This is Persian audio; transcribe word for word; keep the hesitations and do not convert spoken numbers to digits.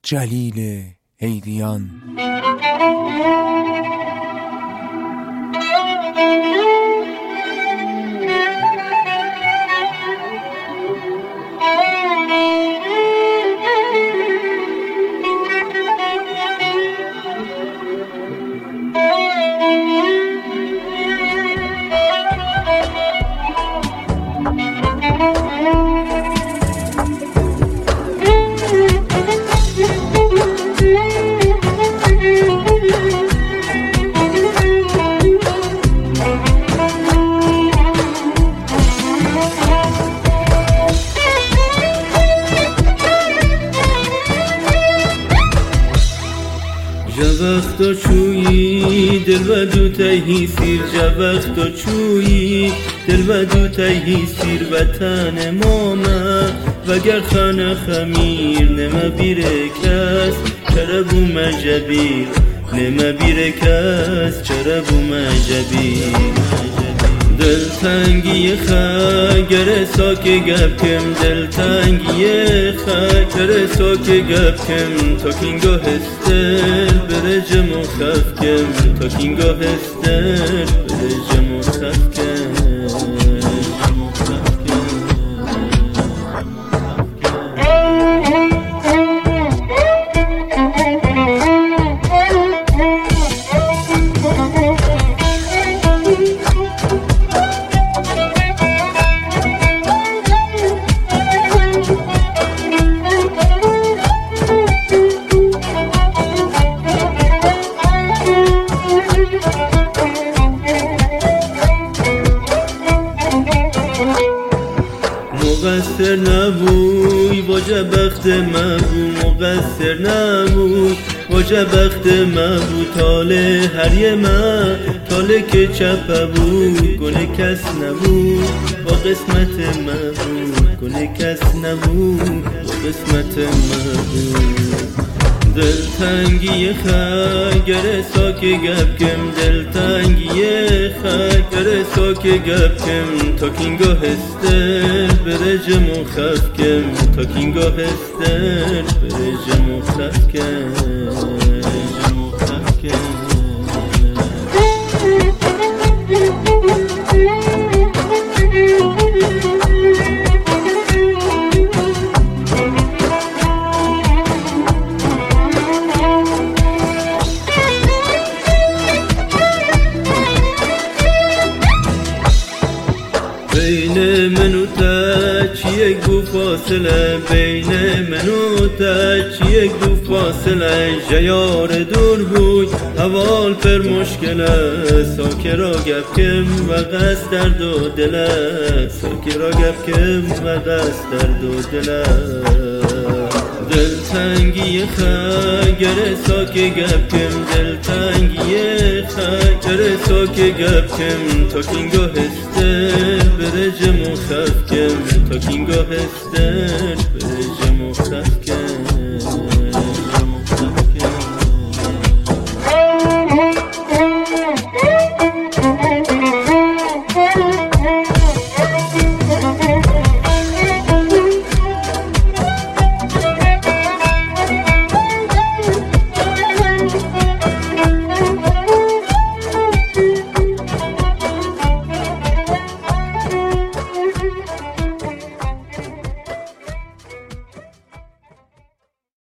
جلیل حیریان. وقتا چویی دل و دو تهی سیر جا وقتا چویی دل و دو تهی سیر وطن ماما وگر خانه خمیر نما بیره کس چرا بو مجبیر نما بیره کس چرا بو مجبیر دل تنگی خگر ساک گپ کم دل تنگی خگر ساک گپ کم تا کینگا هستر برج مخف کم تا کینگا هستر برج مخف کم مقصر نبوی واجه بخت مبو مقصر نبوی واجه بخت مبو تاله هر یه من تاله که چپه بود گونه کس نبود با قسمت مبود گونه کس نبود با قسمت مبود دل تنگی خگر ساک گپ کم دل تنگی خگر ساک گپ کم تا کینگا هستر برج مخف کم تا کینگا هستر برج مخف کم مخف کم بین من و تک یک دو فاصله بین من و تک یک دو فاصله جیار دور بود حوال پر مشکله ساک را گپ کم و قصد درد و دله ساک را گپ کم و قصد درد و دله دل تنگی خگر ساک گپ کم دل تنگی خگر ساک گپ کم تا کینگا هستر برج مخف کم تا کینگا هستر برج مخف کم